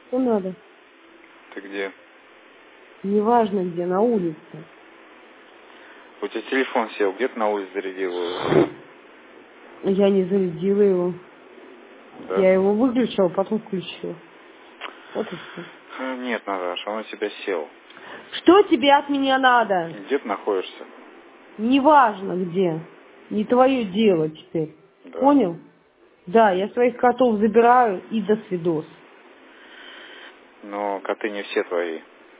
Что надо? Ты где? Неважно где, на улице. У тебя телефон сел, где ты на улице зарядил его? Я не зарядила его. Да? Я его выключила, потом включила. Вот и все. Нет, Наташа, он у тебя сел. Что тебе от меня надо? Где ты находишься? Неважно где. Не твое дело теперь. Да. Понял? Да, я своих котов забираю и до свидос. Но коты не все твои.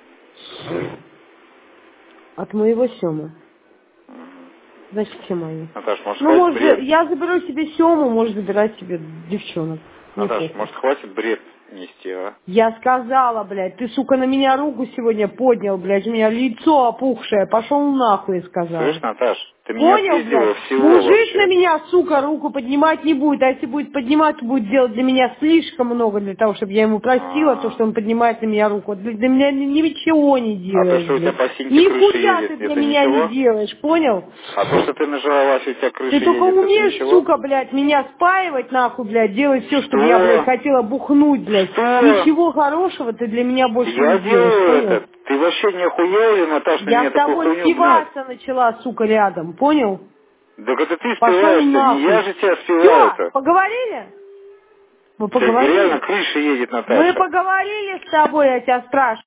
От моего Сёмы. Угу. Значит, все мои. Наташ, может, Ну, хватит может, бред? я заберу себе Сёму, можешь забирать себе девчонок. Наташ, может, хватит бред нести, а? Я сказала, блядь, ты, сука, на меня руку сегодня поднял, блядь, у меня лицо опухшее, пошел нахуй, сказал. Слышь, Наташ, ты меня Понял, отпиздила блядь? всего Мужик вообще. на меня, сука, руку поднимать не будет, а если будет поднимать, то будет делать для меня слишком много для того, чтобы я ему простила то, что он поднимает на меня руку. Для меня ничего не А то, делаешь, что у тебя блядь. по синьке крыша Нихуя ты едет, для это меня ничего? не делаешь, понял? А то, что ты нажралась, у тебя крыша Ты только едет, это умеешь, ничего? сука, блядь, меня спаивать, нахуй, блядь, делать все, чтобы я, блядь, хотела бухнуть, блядь. Что? Ничего хорошего ты для меня больше Я не делаешь, делаю понял? это. Ты вообще не охуел или, Наташ, на Я меня с такую тобой хуйню гнать? спиваться начала, сука, рядом, понял? Так это ты Пошел спиваешься, не я нахуй. же тебя Все, спиваю-то. поговорили? Мы Реально поговорили? крыша едет, Мы Наташа. поговорили с тобой, я тебя спрашиваю.